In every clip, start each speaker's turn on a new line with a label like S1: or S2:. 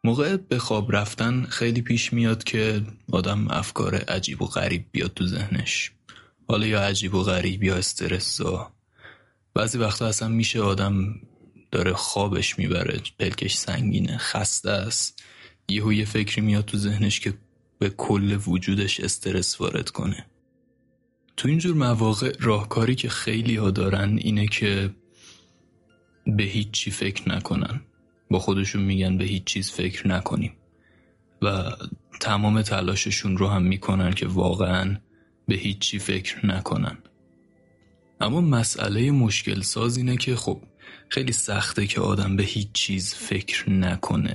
S1: موقع به خواب رفتن خیلی پیش میاد که آدم افکار عجیب و غریب بیاد تو ذهنش. حالا یا عجیب و غریب یا استرس‌زا. بعضی وقتا اصلا میشه آدم داره خوابش میبره، پلکش سنگینه، خسته است، یه فکری میاد تو ذهنش که به کل وجودش استرس وارد کنه. تو اینجور مواقع راهکاری که خیلی ها دارن اینه که به هیچ چی فکر نکنن. با خودشون میگن به هیچ چیز فکر نکنیم و تمام تلاششون رو هم میکنن که واقعا به هیچ چی فکر نکنن. اما مسئله مشکل ساز اینه که خب خیلی سخته که آدم به هیچ چیز فکر نکنه.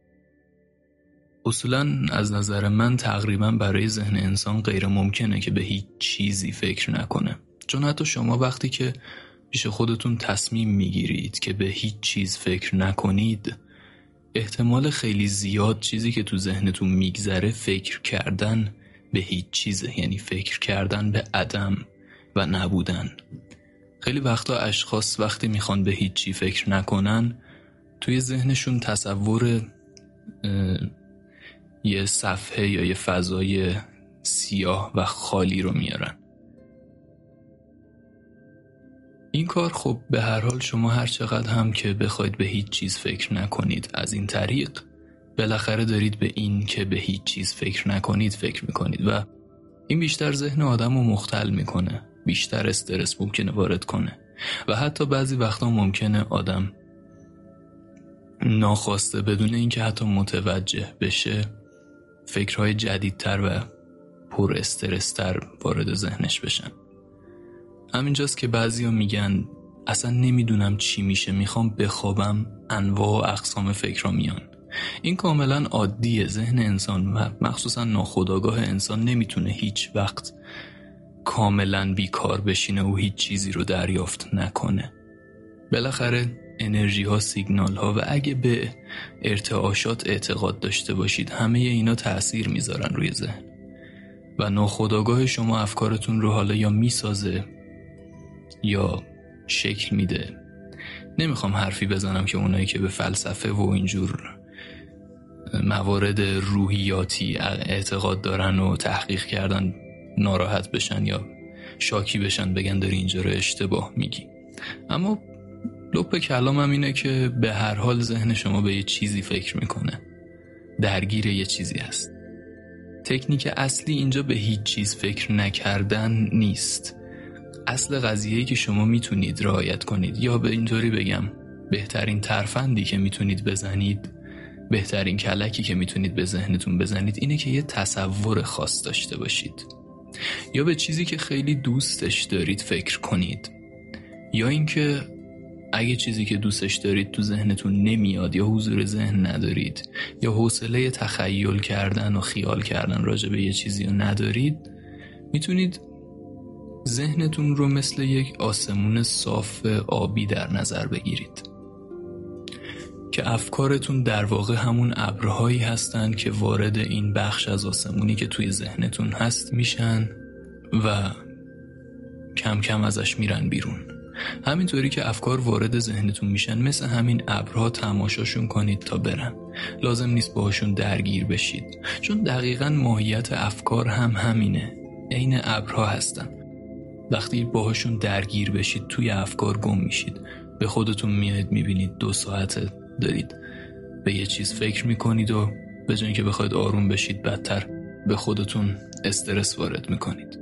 S1: اصولا از نظر من تقریبا برای ذهن انسان غیر ممکنه که به هیچ چیزی فکر نکنه، چون حتی شما وقتی که پیش خودتون تصمیم میگیرید که به هیچ چیز فکر نکنید، احتمال خیلی زیاد چیزی که تو ذهنتون میگذره فکر کردن به هیچ چیزه، یعنی فکر کردن به عدم و نبودن. خیلی وقتا اشخاص وقتی میخوان به هیچ چی فکر نکنن توی ذهنشون تصور یه صفحه یا یه فضای سیاه و خالی رو میارن. این کار خب به هر حال شما هر چقدر هم که بخواید به هیچ چیز فکر نکنید از این طریق، بالاخره دارید به این که به هیچ چیز فکر نکنید فکر میکنید و این بیشتر ذهن آدم رو مختل میکنه، بیشتر استرس ممکنه وارد کنه و حتی بعضی وقتا ممکنه آدم ناخواسته بدون اینکه حتی متوجه بشه فکرهای جدیدتر و پر استرستر وارد ذهنش بشن. همینجاست که بعضیا میگن اصلا نمیدونم چی میشه، میخوام بخوابم، انواع و اقسام فکرها میان. این کاملا عادیه. ذهن انسان و مخصوصا ناخودآگاه انسان نمیتونه هیچ وقت کاملا بیکار بشینه و هیچ چیزی رو دریافت نکنه. بالاخره انرژی ها، سیگنال ها و اگه به ارتعاشات اعتقاد داشته باشید همه اینا تأثیر میذارن روی ذهن و ناخودآگاه شما افکارتون رو حالا یا میسازه یا شکل میده. نمیخوام حرفی بزنم که اونایی که به فلسفه و اینجور موارد روحیاتی اعتقاد دارن و تحقیق کردن ناراحت بشن یا شاکی بشن بگن داری اینجا رو اشتباه میگی. اما لب کلامم اینه که به هر حال ذهن شما به یه چیزی فکر میکنه، درگیر یه چیزی هست. تکنیک اصلی اینجا به هیچ چیز فکر نکردن نیست. اصل قضیه‌ای که شما میتونید رعایت کنید، یا به اینطوری بگم بهترین ترفندی که میتونید بزنید، بهترین کلکی که میتونید به ذهنتون بزنید اینه که یه تصور خاص داشته باشید، یا به چیزی که خیلی دوستش دارید فکر کنید، یا اینکه اگه چیزی که دوستش دارید تو ذهنتون نمیاد یا حضور ذهن ندارید یا حوصله تخیل کردن و خیال کردن راجع به یه چیزی رو ندارید، میتونید ذهنتون رو مثل یک آسمون صاف آبی در نظر بگیرید که افکارتون در واقع همون ابرهایی هستن که وارد این بخش از آسمونی که توی ذهنتون هست میشن و کم کم ازش میرن بیرون. همینطوری که افکار وارد ذهنتون میشن مثل همین ابرها تماشاشون کنید تا برن. لازم نیست باهاشون درگیر بشید، چون دقیقاً ماهیت افکار هم همینه، عین ابرها هستن. وقتی باهاشون درگیر بشید توی افکار گم میشید. به خودتون میاد میبینید 2 ساعت دارید به یه چیز فکر میکنید و به جای اینکه بخواید آروم بشید بدتر به خودتون استرس وارد میکنید.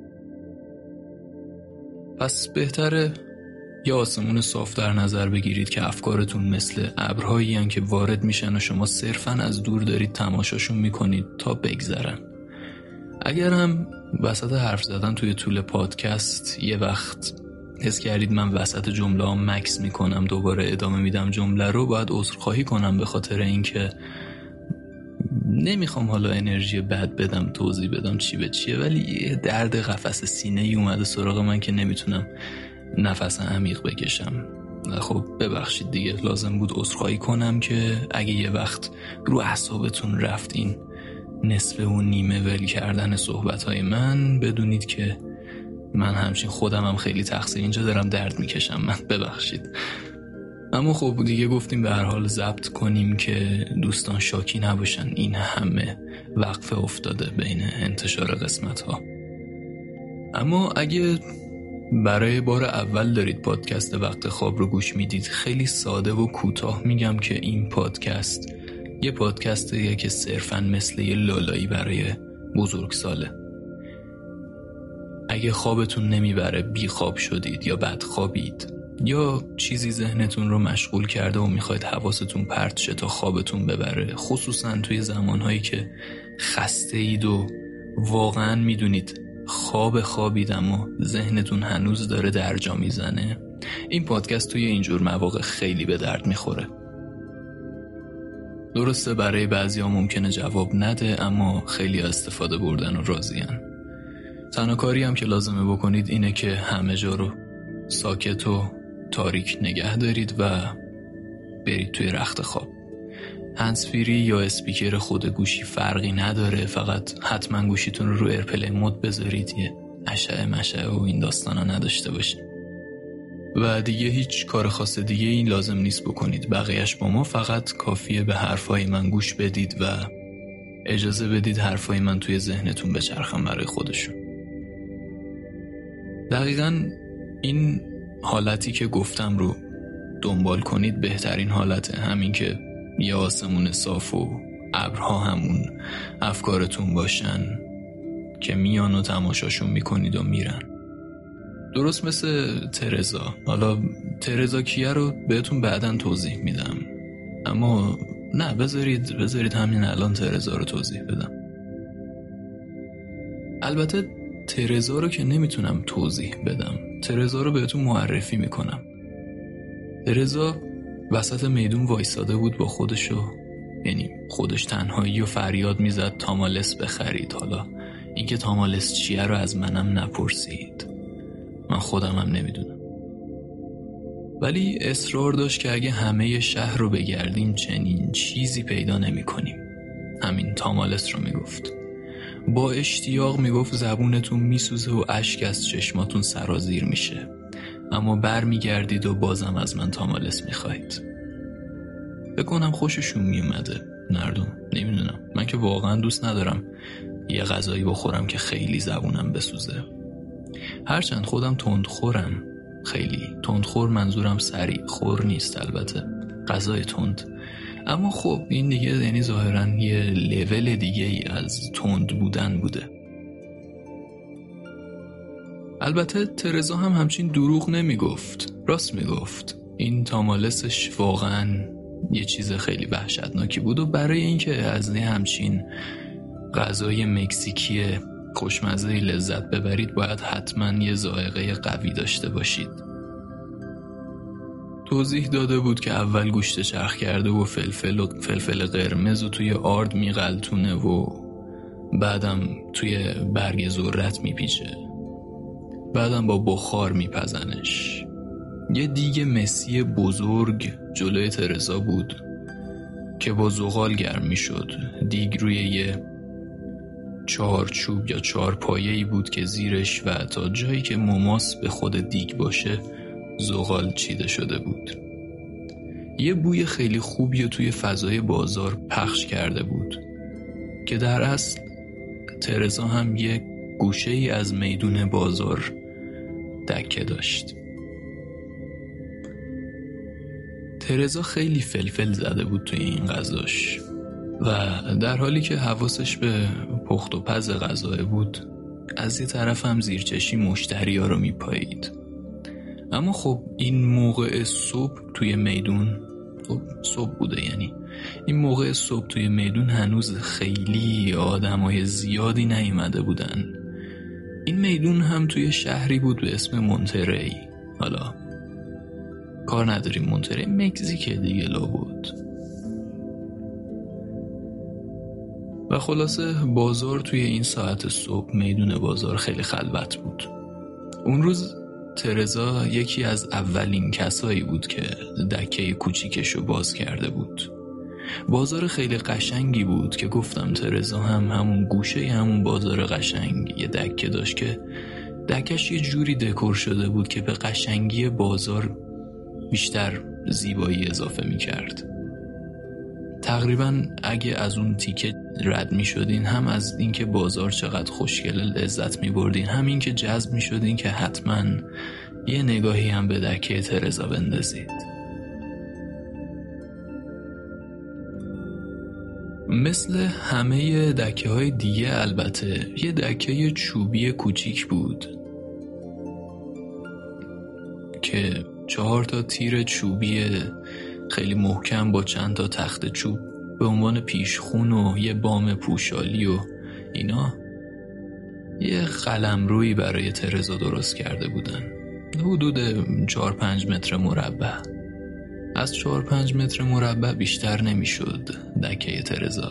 S1: پس بهتره یه آسمون صاف در نظر بگیرید که افکارتون مثل ابرهایی هستن که وارد میشن و شما صرفاً از دور دارید تماشاشون میکنید تا بگذرن. اگر هم وسط حرف زدن توی طول پادکست یه وقت حس کردید من وسط جمله ها مکس میکنم دوباره ادامه میدم جمله رو، باید عذرخواهی کنم به خاطر اینکه نمیخوام حالا انرژی بد بدم توضیح بدم چی به چیه، ولی یه درد قفس سینه ای اومده سراغ من که نمیتونم نفس عمیق بکشم. خب ببخشید دیگه، لازم بود عذرخواهی کنم که اگه یه وقت رو اعصابتون رفت این نصف و نیمه ول کردن صحبتهای من، بدونید که من همچین خودم هم خیلی تقصیر اینجا دارم درد میکشم. من ببخشید. اما خب دیگه گفتیم به هر حال ضبط کنیم که دوستان شاکی نباشن این همه وقفه افتاده بین انتشار قسمت ها. اما اگه برای بار اول دارید پادکست وقت خواب رو گوش میدید، خیلی ساده و کوتاه میگم که این پادکست یه پادکستیه که صرفاً مثل یه لالایی برای بزرگساله. اگه خوابتون نمیبره، بی خواب شدید یا بد خوابید یا چیزی ذهنتون رو مشغول کرده و میخواید حواستون پرت شه تا خوابتون ببره، خصوصاً توی زمانهایی که خسته اید و واقعاً میدونید خوابید اما ذهنتون هنوز داره درجا میزنه، این پادکست توی اینجور مواقع خیلی به درد میخوره. درسته برای بعضیا ممکنه جواب نده، اما خیلی استفاده بردن و راضین. تنها کاری هم که لازمه بکنید اینه که همه جا رو ساکت و تاریک نگه دارید و برید توی رخت خواب. هندزفری یا اسپیکر خود گوشی فرقی نداره، فقط حتما گوشیتون رو ایرپلی مود بذارید، یه اشعه و این داستانا نداشته باشید. و دیگه هیچ کار خاص دیگه این لازم نیست بکنید، بقیهش با ما. فقط کافیه به حرفای من گوش بدید و اجازه بدید حرفای من توی ذهنتون بچرخن برای خودشون. دقیقاً این حالتی که گفتم رو دنبال کنید بهترین حالته، همین که یه آسمون صاف و ابرها همون افکارتون باشن که میان و تماشاشون میکنید و میرن. درست مثل ترزا. حالا ترزا کیه رو بهتون بعداً توضیح میدم، اما نه بذارید همین الان ترزا رو توضیح بدم. البته ترزا رو که نمیتونم توضیح بدم، ترزا رو بهتون معرفی میکنم. ترزا وسط میدون وایساده بود با خودشو، یعنی خودش تنهایی و فریاد میزد تامالس بخرید. حالا اینکه تامالس چیه رو از منم نپرسید، من خودم هم نمیدونم، ولی اصرار داشت که اگه همه شهر رو بگردیم چنین چیزی پیدا نمی کنیم. همین تامالس رو میگفت. با اشتیاق میگفت زبونتون میسوزه و اشک از چشماتون سرازیر میشه، اما بر میگردید و بازم از من تامالس میخواید. بکنم خوششون میومده مردم، نمیدونم، من که واقعا دوست ندارم یه غذایی بخورم که خیلی زبونم بسوزه. هرچند خودم تندخورم، خیلی تندخور، منظورم سریع خور نیست، البته غذای تند. اما خب این دیگه یعنی ظاهراً یه لول دیگه ای از تند بودن بوده. البته ترزا هم همچین دروغ نمیگفت، راست میگفت. این تامالسش واقعاً یه چیز خیلی وحشتناکی بود و برای اینکه از همچین غذای مکزیکی خوشمزه لذت ببرید باید حتما یه ذائقه قوی داشته باشید. توضیح داده بود که اول گوشت چرخ کرده و فلفل قرمز و توی آرد میغلطونه و بعدم توی برگ ذرت میپیچه، بعدم با بخار میپزنش. یه دیگ مسی بزرگ جلوی ترزا بود که با زغال گرم میشد. دیگ روی یه چارچوب یا چارپایه‌ای بود که زیرش و تا جایی که مماس به خود دیگ باشه زغال چیده شده بود. یه بوی خیلی خوبی توی فضای بازار پخش کرده بود که در اصل ترزا هم یه گوشه ای از میدون بازار دکه داشت. ترزا خیلی فلفل زده بود توی این غذاش و در حالی که حواسش به پخت و پز غذا بود، از یه طرف هم زیرچشی مشتری‌ها رو میپایید. اما خب این موقع صبح توی میدون، صبح بوده، یعنی این موقع صبح توی میدون هنوز خیلی آدمای زیادی نیومده بودن. این میدون هم توی شهری بود به اسم مونتری. حالا کار نداریم، مونتری مکزیک دیگه لا بود. و خلاصه بازار توی این ساعت صبح، میدون بازار خیلی خلوت بود. اون روز ترزا یکی از اولین کسایی بود که دکه کوچیکشو باز کرده بود. بازار خیلی قشنگی بود که گفتم ترزا هم همون گوشه همون بازار قشنگ یه دکه داشت که دکش یه جوری دکور شده بود که به قشنگی بازار بیشتر زیبایی اضافه میکرد. تقریبا اگه از اون تیکه رد میشدین، هم از اینکه بازار چقدر خوشگله لذت میبردین، هم این که جذب میشدین که حتما یه نگاهی هم به دکه ترزا بندازید. مثل همه دکه های دیگه البته یه دکه چوبی کوچیک بود که 4 تیر چوبی خیلی محکم با چند تا تخت چوب به عنوان پیشخون و یه بام پوشالی و اینا یه قلمرویی برای ترزا درست کرده بودن. حدود 4-5 متر مربع. از 4-5 متر مربع بیشتر نمیشد دکه ترزا.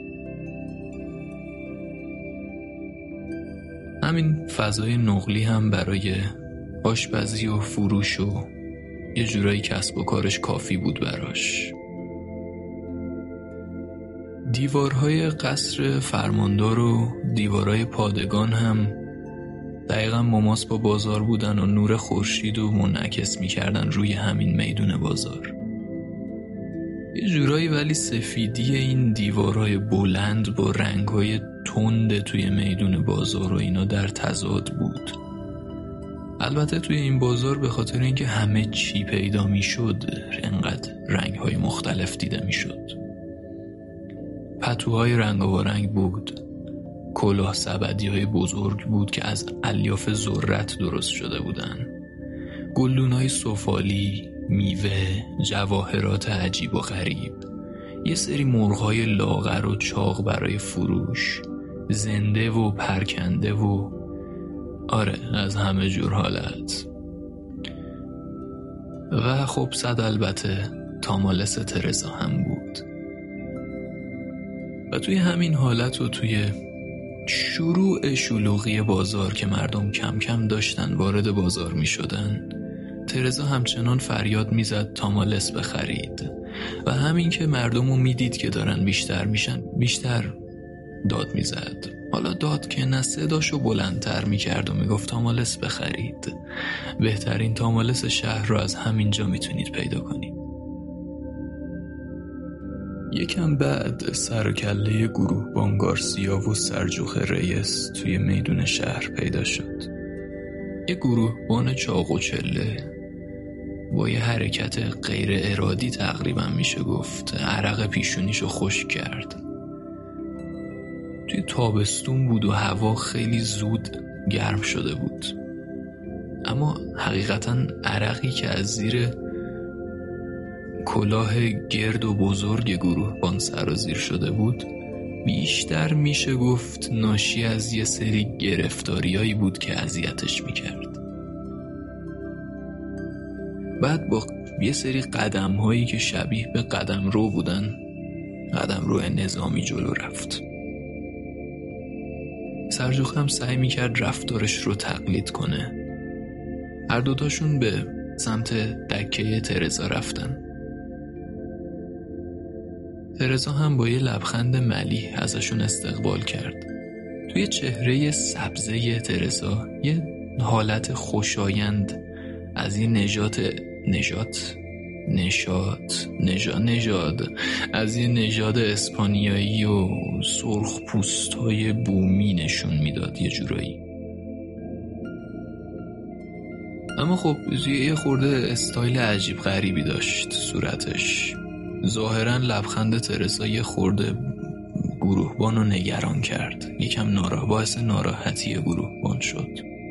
S1: همین فضای نقلی هم برای آشپزی و فروش و یه جورایی کسب و کارش کافی بود براش. دیوارهای قصر فرماندار و دیوارهای پادگان هم دقیقا مماس با بازار بودن و نور خورشید و منعکس می‌کردن روی همین میدون بازار. یه جورایی ولی سفیدی این دیوارهای بلند با رنگ‌های تند توی میدون بازار و اینا در تضاد بود. البته توی این بازار به خاطر اینکه همه چی پیدا میشد انقدر رنگ‌های مختلف دیده میشد. پتوهای رنگارنگ بود، کلاه سبدی‌های بزرگ بود که از الیاف ذرت درست شده بودن، گلدون‌های سفالی، میوه، جواهرات عجیب و غریب، یه سری مرغ‌های لاغر و چاق برای فروش، زنده و پرکنده و آره از همه جور حالت. و خب صد البته تامالس ترزا هم بود. و توی همین حالت و توی شروع شلوغی بازار که مردم کم کم داشتن وارد بازار می شدن، ترزا همچنان فریاد می زد تامالس بخرید و همین که مردم رو می دید که دارن بیشتر میشن بیشتر داد می زد. حالا داد که نه، صداشو بلندتر می کرد و می گفت تامالس بخرید، بهترین تامالس شهر رو از همینجا می تونید پیدا کنید. یکم بعد سر و کله گروهبان گارسیا و سرجوخ ریس توی میدون شهر پیدا شد. یه گروهبان چاق و چله با یه حرکت غیر ارادی تقریبا میشه گفت عرق پیشونیشو خشک کرد. توی تابستون بود و هوا خیلی زود گرم شده بود، اما حقیقتا عرقی که از زیر کلاه گرد و بزرگ گروهبان سرازیر شده بود بیشتر میشه گفت ناشی از یه سری گرفتاریایی بود که اذیتش میکرد. بعد با یه سری قدم‌هایی که شبیه به قدمرو بودن، قدمرو نظامی جلو رفت. سرجوخ هم سعی میکرد رفتارش رو تقلید کنه. هر دوتاشون به سمت دکه ترزا رفتن. ترزا هم با یه لبخند ملیح ازشون استقبال کرد. توی چهره سبزه ترزا یه حالت خوشایند از یه نژاد از یه نژاد اسپانیایی و سرخ پوستای بومی نشون میداد یه جورایی. اما خب یه خورده استایل عجیب غریبی داشت صورتش. ظاهرا لبخند ترزا یه خورده گروهبان رو نگران کرد. یکم باعث ناراحتی گروهبان شد.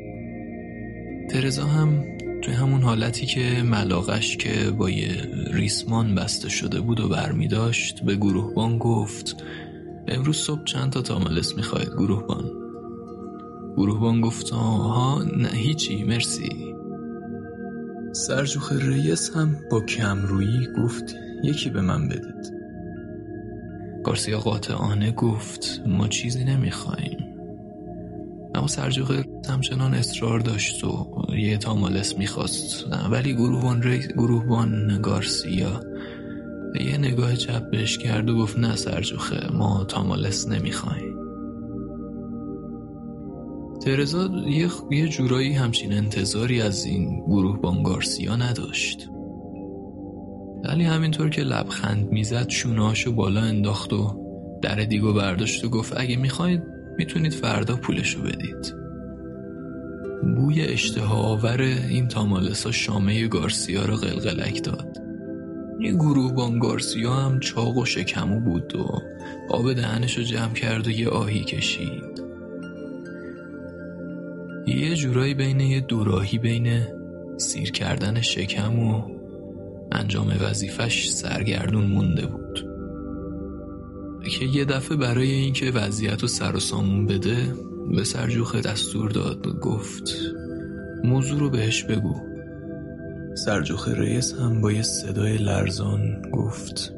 S1: ترزا هم توی همون حالتی که ملاقش که با یه ریسمان بسته شده بود و برمی داشت به گروهبان گفت امروز صبح چند تا تامالس میخواید گروهبان؟ گروهبان گفت آها نه هیچی مرسی. سرجوخ ریس هم با کمرویی گفت یکی به من بدید. گارسیا قاطعانه گفت ما چیزی نمیخواییم. اما سرجوخ همچنان اصرار داشت و یه تامالس میخواست، ولی گروهبان گارسیا یه نگاه چپ بهش کرد و گفت نه سرجوخه ما تامالس نمیخواییم. ترزا یه جورایی همچین انتظاری از این گروهبان گارسیا نداشت. ولی همینطور که لبخند میزد شونه‌هاشو بالا انداخت و در دیگو برداشت و گفت اگه میخواید میتونید فردا پولشو بدید. بوی اشتهاآور این تامالسا شامه گارسیا رو قلقلک داد. یه گروهبان گارسیا هم چاق و شکمو بود و آب دهنشو جمع کرد و یه آهی کشید. یه جورایی بین یه دوراهی بین سیر کردن شکم و انجام وظیفش سرگردون مونده بود که یه دفعه برای اینکه وضعیت رو سر و سامون بده به سرجوخه دستور داد، گفت موضوع رو بهش بگو. سرجوخه رئیس هم با یه صدای لرزان گفت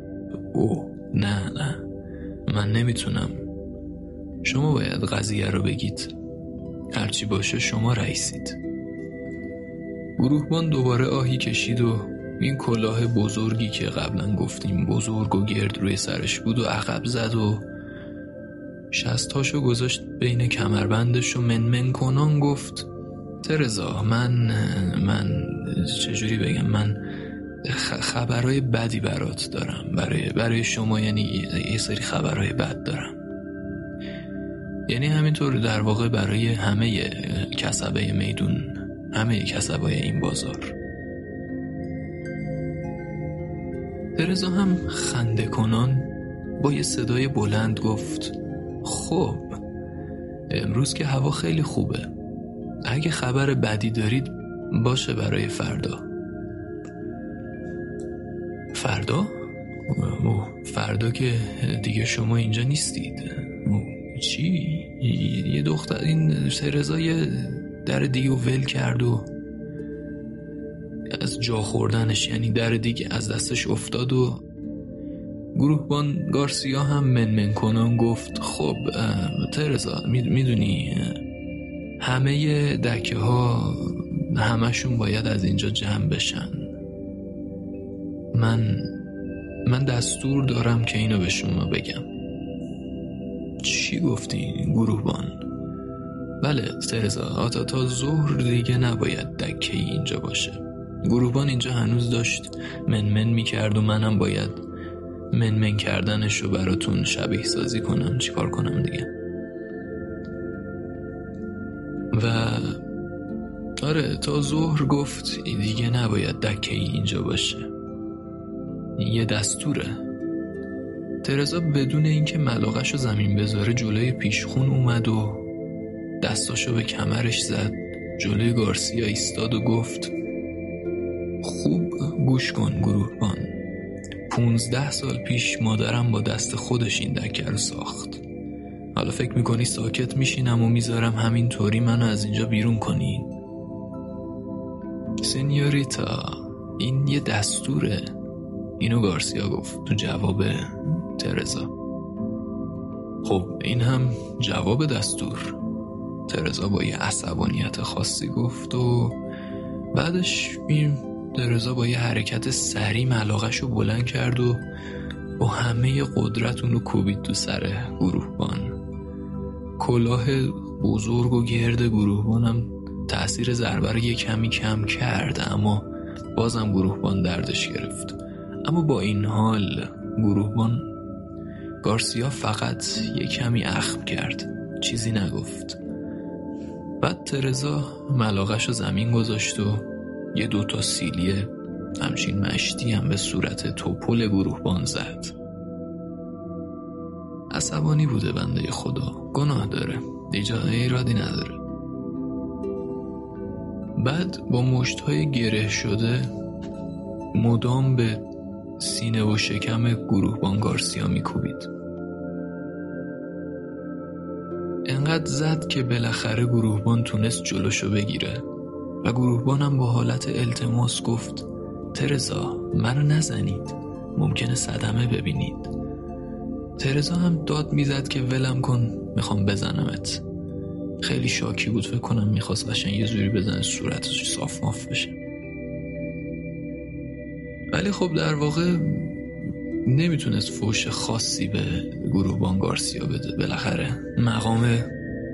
S1: نه من نمیتونم، شما باید قضیه رو بگید، هرچی باشه شما رئیسید. گروهبان دوباره آهی کشید و این کلاه بزرگی که قبلا گفتیم بزرگ و گرد روی سرش بود و عقب زد و شستاشو گذاشت بین کمربندش و منمن کنان گفت ترزا من چجوری بگم، من خبرهای بدی برات دارم، برای شما، یعنی یه سری خبرهای بد دارم. یعنی همینطور در واقع برای همه کسبه میدون، همه کسبای این بازار. ترزا هم خنده کنان با یه صدای بلند گفت خب امروز که هوا خیلی خوبه، اگه خبر بدی دارید باشه برای فردا. فردا که دیگه شما اینجا نیستید. چی؟ یه دختر این ترزا یه در دیگه ول کرد و از جا خوردنش، یعنی در دیگه از دستش افتاد و گروهبان گارسیا هم منمن کنان گفت خب ترزا میدونی همه دکه ها همشون باید از اینجا جمع بشن. من دستور دارم که اینو به شما بگم. چی گفتی گروهبان؟ بله ترزا، تا ظهر دیگه نباید دکه اینجا باشه. گروهبان اینجا هنوز داشت منمن میکرد و منم باید منمن کردنشو براتون شبیه سازی کنم، چیکار کنم دیگه. و آره تا ظهر گفت دیگه نباید دکه اینجا باشه، یه دستوره. ترزا بدون اینکه ملاقه‌شو زمین بذاره جلوی پیشخون اومد و دستاشو به کمرش زد، جلوی گارسیا ایستاد و گفت خوب گوش کن گروهبان، 15 سال پیش مادرم با دست خودش این دکه رو ساخت. حالا فکر میکنی ساکت میشینم و میذارم همین طوری منو از اینجا بیرون کنین؟ سنیوریتا این یه دستوره، اینو گارسیا گفت تو جواب ترزا. خب این هم جواب دستور، ترزا با یه عصبانیت خاصی گفت و بعدش این ترزا با یه حرکت سریع ملاقه‌شو بلند کرد و با همه قدرت اونو کوبید تو سر گروهبان. کلاه بزرگ و گرد گروهبانم تأثیر ضربه رو یه کمی کم کرد، اما بازم گروهبان دردش گرفت. اما با این حال گروهبان گارسیا فقط یه کمی اخم کرد، چیزی نگفت. بعد ترزا ملاقه‌شو زمین گذاشت و یه 2 سیلیه همچین مشتی هم به صورت توپل گروهبان زد. عصبانی بوده بنده خدا، گناه داره، ایرادی نداره. بعد با مشت‌های گره شده مدام به سینه و شکم گروهبان گارسیا میکوبید. انقدر زد که بالاخره گروهبان تونست جلوشو بگیره و گروهبانم با حالت التماس گفت ترزا منو نزنید، ممکنه صدمه ببینید. ترزا هم داد میزد که ولم کن، میخوام بزنمت. خیلی شاکی بود، فکر کنم میخواست قشنگ یه زوری بزنه صورتش صاف ماف بشه. ولی خب در واقع نمیتونست فوش خاصی به گروهبان گارسیا بده، بالاخره مقام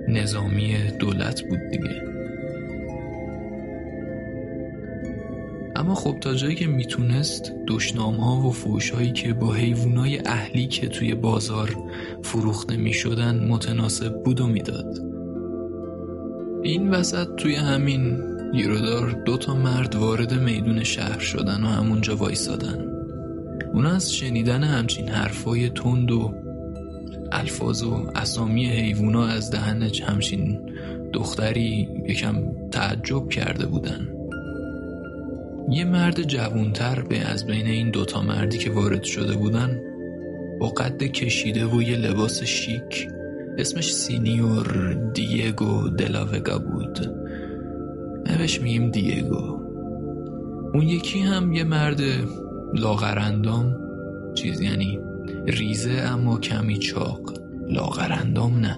S1: نظامی دولت بود دیگه. اما خب تا جایی که میتونست دشنام‌ها و فحش‌هایی که با حیوانای اهلی که توی بازار فروخته میشدن متناسب بود و میداد. این وسط توی همین گیرودار 2 مرد وارد میدون شهر شدن و همونجا وایسادن. اونا از شنیدن همچین حرفای تند و الفاظ و اسامی حیوونا از دهن همچین دختری یکم تعجب کرده بودن. یه مرد جوانتر از بین این 2 مردی که وارد شده بودن با قد کشیده و یه لباس شیک، اسمش سینیور دیگو دلاوگا بود. بهش میگیم دیگو. اون یکی هم یه مرد لاغرندام، یعنی ریزه اما کمی چاق. لاغرندام نه،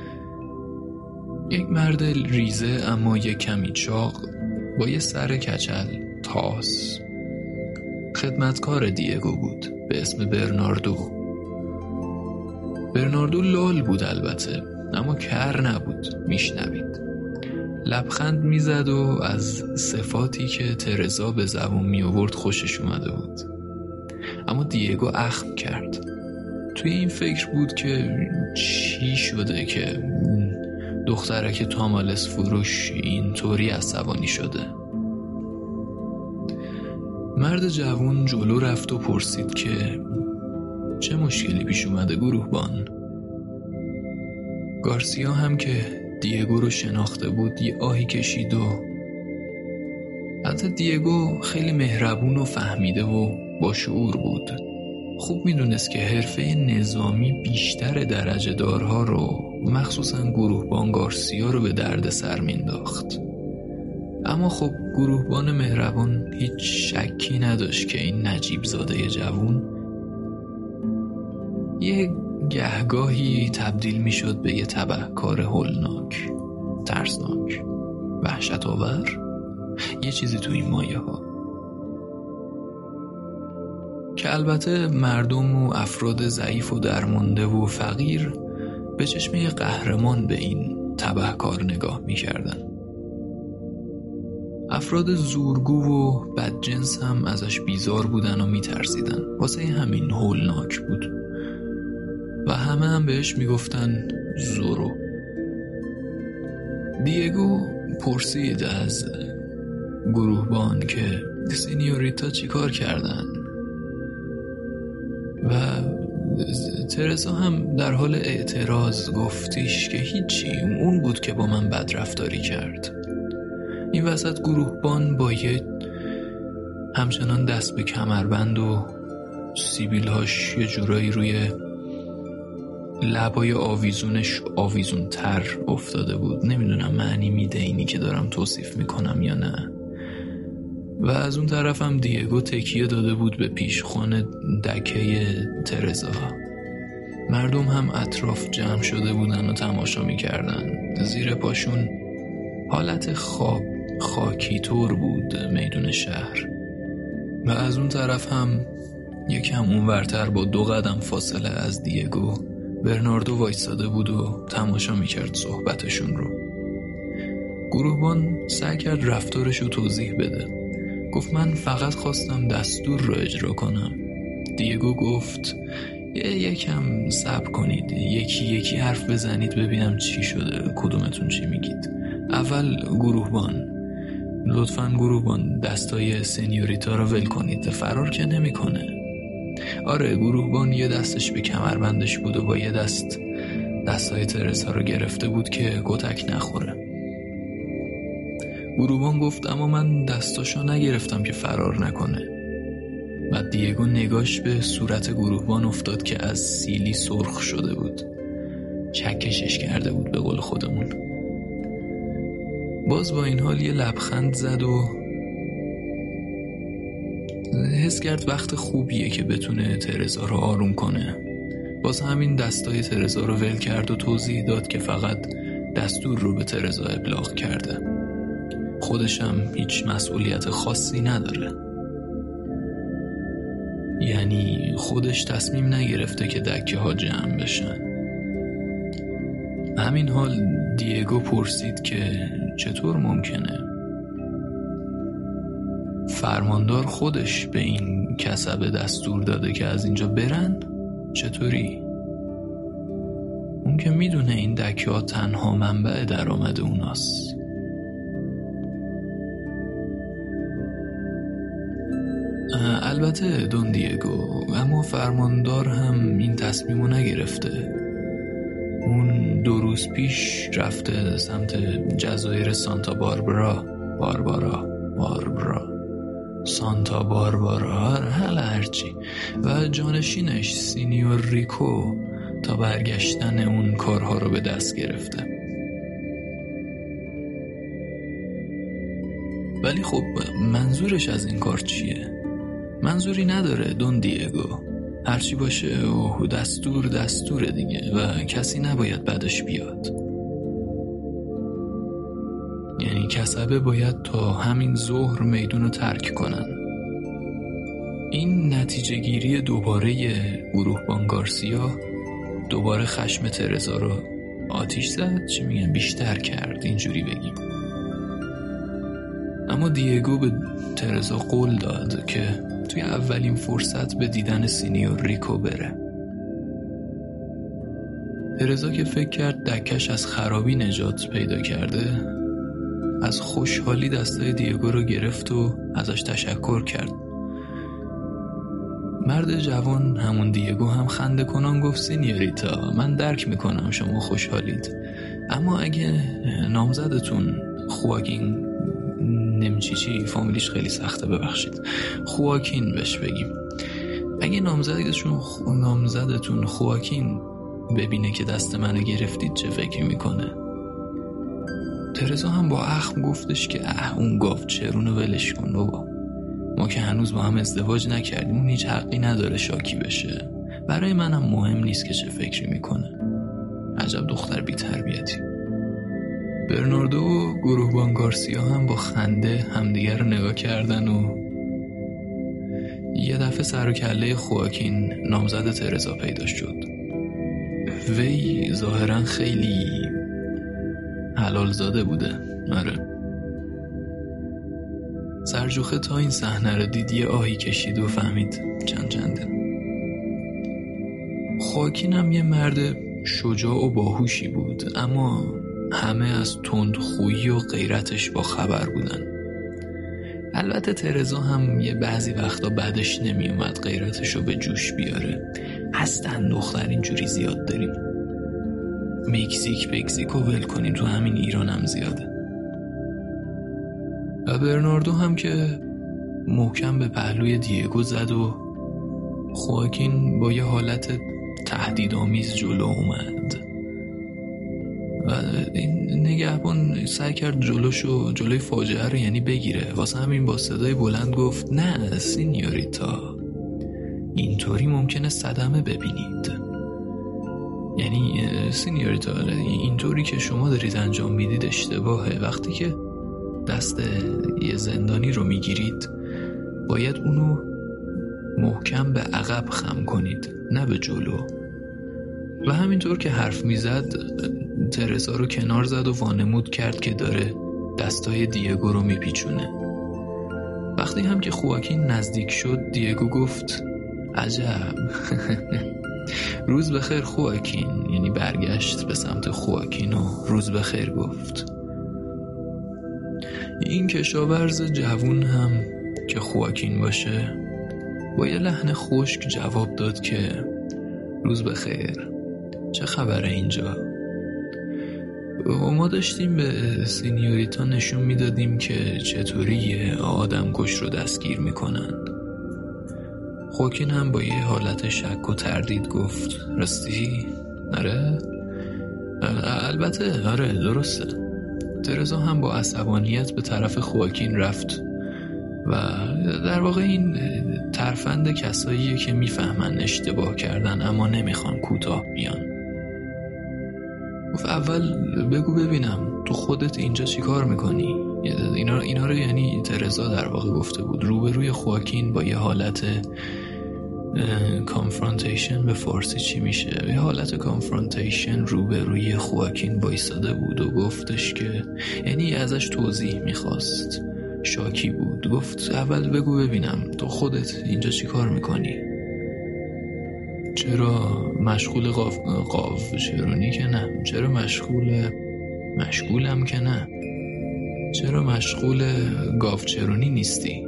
S1: یک مرد ریزه اما یک کمی چاق با یه سر کچل تاس. خدمتکار دیگو بود به اسم برناردو. برناردو لال بود البته، اما کر نبود. میشنوید لبخند میزد و از صفاتی که ترزا به زبون می آورد خوشش اومده بود. اما دیگو اخم کرد. توی این فکر بود که چی شده که دخترک تامالس فروش اینطوری عصبانی شده. مرد جوان جلو رفت و پرسید که چه مشکلی پیش اومده گروهبان؟ گارسیا هم که دیگو رو شناخته بود یه آهی کشید و حتی دیگو خیلی مهربون و فهمیده و با شعور بود. خوب میدونست که حرفه نظامی بیشتر درجه دارها رو، مخصوصا گروهبان گارسیا رو به درد سر مینداخت. اما خب گروهبان مهربان هیچ شکی نداشت که این نجیب زاده جوون یه گهگاهی تبدیل میشد به یه تبهکار هولناک، ترسناک، وحشت آور، یه چیزی تو این مایه ها که البته مردم و افراد ضعیف و درمانده و فقیر به چشم قهرمان به این تبهکار نگاه میکردن. افراد زورگو و بدجنس هم ازش بیزار بودن و میترسیدن. واسه همین هولناک بود و همه هم بهش میگفتن زورو. دیگو پرسید از گروهبان که سینیوریتا چی کار کردن و ترزا هم در حال اعتراض گفتیش که هیچی، اون بود که با من بد رفتاری کرد. این وسط گروهبان با همچنان دست به کمربند و سیبیلهاش یه جورایی روی لبای آویزونش آویزونتر افتاده بود. نمیدونم معنی میده اینی که دارم توصیف میکنم یا نه. و از اون طرف هم دیگو تکیه داده بود به پیشخوان دکه ترزا. مردم هم اطراف جمع شده بودن و تماشا میکردن. زیر پاشون حالت خاکی طور بود میدون شهر. و از اون طرف هم یکم اونورتر با 2 قدم فاصله از دیگو برناردو وایستاده بود و تماشا میکرد صحبتشون رو. گروهبان سعی کرد رفتارش رو توضیح بده. گفت من فقط خواستم دستور رو اجرا کنم. دیگو گفت یکم صبر کنید، یکی حرف بزنید ببینم چی شده، کدومتون چی میگید. اول گروهبان، لطفاً گروهبان دستای سنیوریتا رو ول کنید، فرار که نمیکنه. آره، گروهبان یه دستش به کمربندش بود و با یه دستای ترزا رو گرفته بود که کتک نخوره. گروهبان گفت اما من دستاشو نگرفتم که فرار نکنه. و دیگو نگاش به صورت گروهبان افتاد که از سیلی سرخ شده بود، چکشش کرده بود به قول خودمون. باز با این حال یه لبخند زد و حس کرد وقت خوبیه که بتونه ترزا رو آروم کنه. باز همین دستای ترزا رو ول کرد و توضیح داد که فقط دستور رو به ترزا ابلاغ کرده، خودش هم هیچ مسئولیت خاصی نداره. یعنی خودش تصمیم نگرفته که دکه ها جمع بشن. همین حال دیگو پرسید که چطور ممکنه؟ فرماندار خودش به این کسبه دستور داده که از اینجا برن، چطوری؟ اون که میدونه این دکه ها تنها منبع درآمد اوناست. البته دون دیگو، اما فرماندار هم این تصمیمو نگرفته. اون 2 روز پیش رفته سمت جزایر سانتا باربارا سانتا باربارا هرچی و جانشینش سینیور ریکو تا برگشتن اون کارها رو به دست گرفته. ولی خب منظورش از این کار چیه؟ منظوری نداره دون دیگو. هرچی باشه دستوره دیگه و کسی نباید بعدش بیاد. یعنی کسبه باید تا همین ظهر میدون رو ترک کنن. این نتیجه گیری دوباره گروه بانگارسیا دوباره خشم ترزا رو آتیش زد، چی میگن بیشتر کرد، اینجوری بگیم. اما دیگو به ترزا قول داد که توی اولین فرصت به دیدن سینیور ریکو بره. ترزا که فکر کرد دکش از خرابی نجات پیدا کرده، از خوشحالی دستای دیگو رو گرفت و ازش تشکر کرد. مرد جوان همون دیگو هم خنده کنان گفت سینیوریتا، من درک میکنم شما خوشحالید، اما اگه نامزدتون خواکین نمچیچی، فامیلیش خیلی سخته ببخشید، خواکین بهش بگیم، اگه نامزدتون خواکین ببینه که دست منو گرفتید چه فکری میکنه؟ ترزا هم با اخم گفتش که اون گاو چرونو ولش کن بابا، ما که هنوز با هم ازدواج نکردیم، اون هیچ حقی نداره شاکی بشه، برای منم مهم نیست که چه فکری میکنه. عجب دختر بی تربیتی. برناردو و گروهبان گارسیا هم با خنده همدیگر رو نگاه کردن و یه دفعه سر و کله خواکین نامزد ترزا پیدا شد. وی ظاهرا خیلی حلال زاده بوده. آره. سرجوخه تا این صحنه رو دید یه آهی کشید و فهمید چنده. خواکین هم یه مرد شجاع و باهوشی بود، اما همه از تندخویی و غیرتش با خبر بودن. البته ترزا هم یه بعضی وقتا بعدش نمی اومد غیرتشو به جوش بیاره. اصلا دختر اینجوری زیاد داریم. مکزیک و ول کنیم، تو همین ایران هم زیاده. و برناردو هم که محکم به پهلوی دیگو زد و خواکین با یه حالت تهدیدآمیز جلو اومد و این نگهبان سعی کرد جلوی فاجعه رو یعنی بگیره. واسه همین با صدای بلند گفت نه سینیوریتا، اینطوری ممکنه صدمه ببینید. یعنی سینیوریتا، اینطوری که شما دارید انجام میدید اشتباهه. وقتی که دست یه زندانی رو میگیرید باید اونو محکم به عقب خم کنید، نه به جلو. و همینطور که حرف میزد ترزا رو کنار زد و وانمود کرد که داره دستای دیگو رو میپیچونه. وقتی هم که خواکین نزدیک شد دیگو گفت عجب روز بخیر خواکین، یعنی برگشت به سمت خواکین و روز بخیر گفت. این کشاورز جوون هم که خواکین باشه با یه لحن خشک جواب داد که روز بخیر، چه خبره اینجا؟ و ما داشتیم به سینیوریتا نشون میدادیم که چطوری آدم کش رو دستگیر میکنن. خواکین هم با یه حالت شک و تردید گفت راستی؟ آره؟ البته آره درسته. ترزا هم با عصبانیت به طرف خواکین رفت و در واقع این ترفند کساییه که میفهمن اشتباه کردن اما نمیخوان کوتاه بیان. گفت اول بگو ببینم تو خودت اینجا چی کار میکنی؟ اینا رو یعنی ترزا در واقع گفته بود. روبروی خواکین با یه حالت کانفرانتیشن، به فارسی چی میشه؟ یه حالت کانفرانتیشن روبروی خواکین بایستاده بود و گفتش که یعنی ازش توضیح میخواست شاکی بود. گفت اول بگو ببینم تو خودت اینجا چی کار میکنی؟ چرا مشغول قاوچرونی که نه؟ چرا مشغولم که نه؟ چرا مشغول گاوچرونی نیستی؟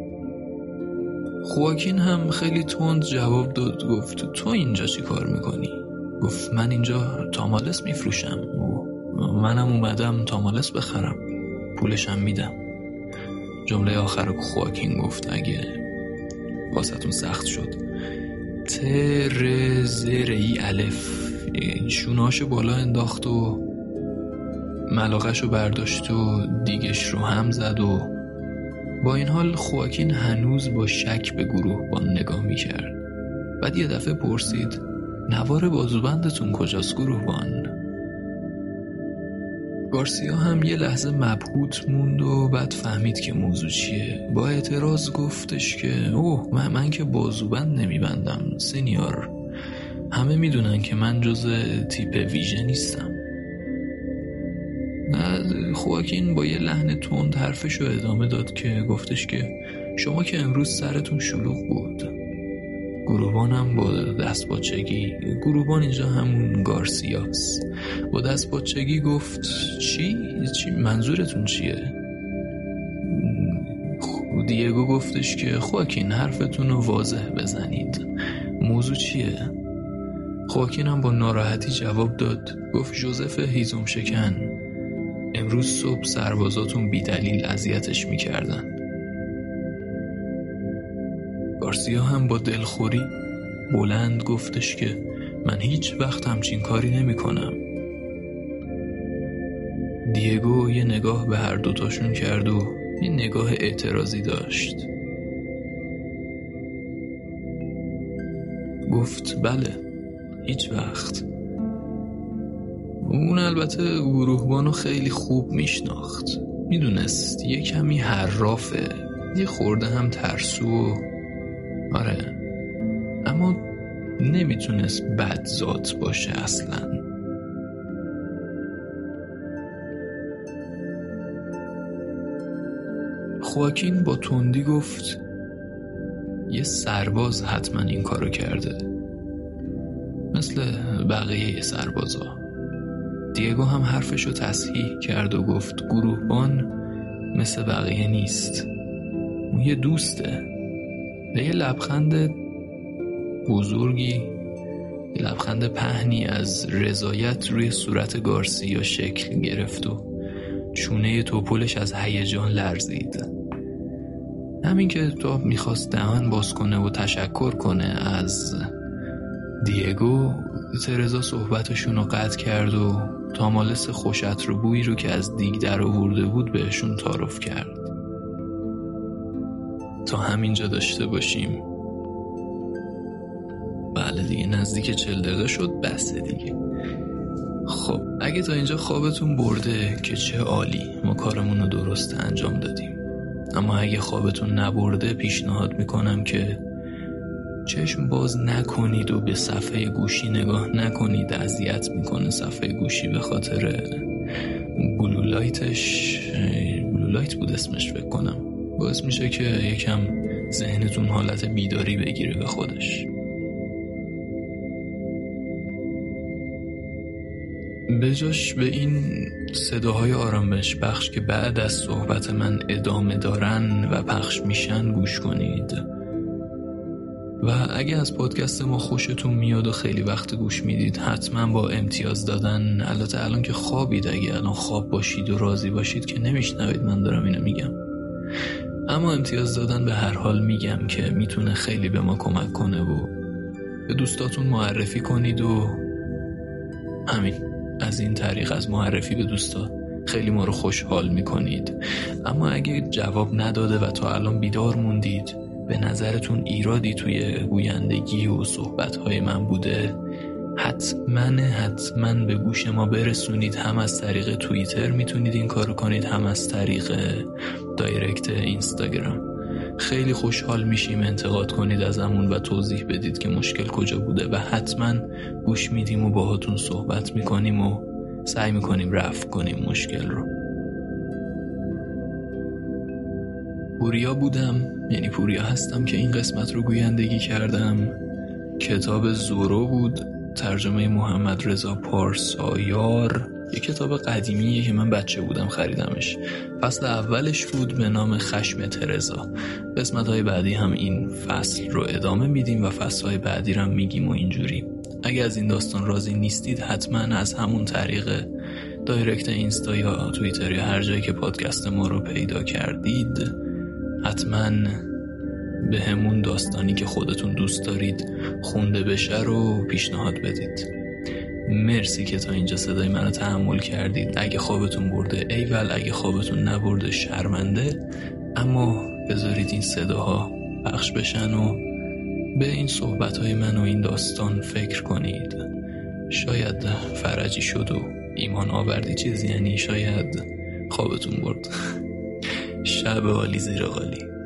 S1: خواکین هم خیلی تند جواب داد. گفت تو اینجا چی کار میکنی؟ گفت من اینجا تامالس میفروشم و منم اومدم تامالس بخرم، پولشم میدم. جمله آخر رو خواکین گفت اگه واسهتون سخت شد. ترزری الف شوناشو بالا انداخت و ملاقه‌شو برداشت و دیگش رو هم زد و با این حال خواکین هنوز با شک به گروهبان نگاه میکرد. بعد یه دفعه پرسید نوار بازوبندتون کجاست گروهبان؟ گارسیا هم یه لحظه مبهوت موند و بعد فهمید که موضوع چیه. با اعتراض گفتش که اوه من که بازوبند نمیبندم سینیور، همه میدونن که من جز تیپ ویژه نیستم. خواکین با یه لحن تند حرفشو ادامه داد که گفتش که شما که امروز سرتون شلوغ بود. گروبانم با دستپاچگی، گروبان اینجا همون گارسیاست، با دستپاچگی گفت چی منظورتون چیه؟ دیگو گفتش که خواکین حرفتون رو واضح بزنید، موضوع چیه؟ خواکین هم با ناراحتی جواب داد. گفت ژوزف هیزم شکن، امروز صبح سربازاتون بی دلیل اذیتش میکردن. گارسیا هم با دلخوری بلند گفتش که من هیچ وقت همچین کاری نمی کنم. دیگو یه نگاه به هر دوتاشون کرد و یه نگاه اعتراضی داشت. گفت بله هیچ وقت. اون البته گروهبانو خیلی خوب میشناخت، میدونست یه کمی حرافه، یه خورده هم ترسو، آره، اما نمیتونست بد ذات باشه اصلا. خواکین با تندی گفت یه سرباز حتما این کارو کرده، مثل بقیه سربازا. دیگو هم حرفشو تصحیح کرد و گفت گروهبان مثل بقیه نیست، اون یه دوسته. یه لبخند بزرگی، یه لبخند پهنی از رضایت روی صورت گارسیا شکل گرفت و چونه توپلش از هیجان لرزید. همین که تا میخواست دهان باز کنه و تشکر کنه از دیگو، ترزا صحبتشون رو قطع کرد و تامالس خوش‌عطربویی رو که از دیگ در آورده بود بهشون تعارف کرد. تا همینجا داشته باشیم. بله دیگه نزدیک 40 دقیقه شد، بسه دیگه. خب اگه تا اینجا خوابتون برده که چه عالی، ما کارمون رو درست انجام دادیم. اما اگه خوابتون نبرده پیشنهاد میکنم که چشم باز نکنید و به صفحه گوشی نگاه نکنید. اذیت میکنه صفحه گوشی به خاطر بلو لایت بود اسمش فکر کنم، باعث میشه که یکم ذهنتون حالت بیداری بگیره به خودش. بجاش به این صداهای آرامش بخش که بعد از صحبت من ادامه دارن و پخش میشن گوش کنید. و اگه از پادکست ما خوشتون میاد و خیلی وقت گوش میدید، حتما با امتیاز دادن، البته الان که خوابید، اگه الان خواب باشید و راضی باشید که نمیشنوید من دارم اینو میگم، اما امتیاز دادن به هر حال میگم که میتونه خیلی به ما کمک کنه و به دوستاتون معرفی کنید و همین. از این طریق، از معرفی به دوستا، خیلی ما رو خوشحال میکنید. اما اگه جواب نداده و تا الان بیدار موندید، به نظرتون ایرادی توی گویندگی و صحبتهای من بوده، حتما به گوش ما برسونید. هم از طریق توییتر میتونید این کارو کنید، هم از طریق دایرکت اینستاگرام. خیلی خوشحال میشیم انتقاد کنید ازمون و توضیح بدید که مشکل کجا بوده و حتما گوش میدیم و باهاتون صحبت میکنیم و سعی میکنیم رفع کنیم مشکل رو. پوریا بودم، یعنی پوریا هستم که این قسمت رو گویندگی کردم. کتاب زورو بود، ترجمه محمد رضا پارسایار. یه کتاب قدیمیه که من بچه بودم خریدمش. فصل اولش بود به نام خشم ترزا. قسمت‌های بعدی هم این فصل رو ادامه میدیم و فصل‌های بعدی رو هم میگیم و اینجوری. اگه از این داستان راضی نیستید حتما از همون طریق دایرکت اینستا یا توییتر یا هر جایی که پادکست ما رو پیدا کردید حتما به همون داستانی که خودتون دوست دارید خونده بشه رو پیشنهاد بدید. مرسی که تا اینجا صدای منو تحمل کردید. اگه خوابتون برده ایول، اگه خوابتون نبرده شرمنده، اما بذارید این صداها پخش بشن و به این صحبتهای من و این داستان فکر کنید. شاید فرجی شد و ایمان آوردی چیزی، یعنی شاید خوابتون برد. شب عالی زیر عالی.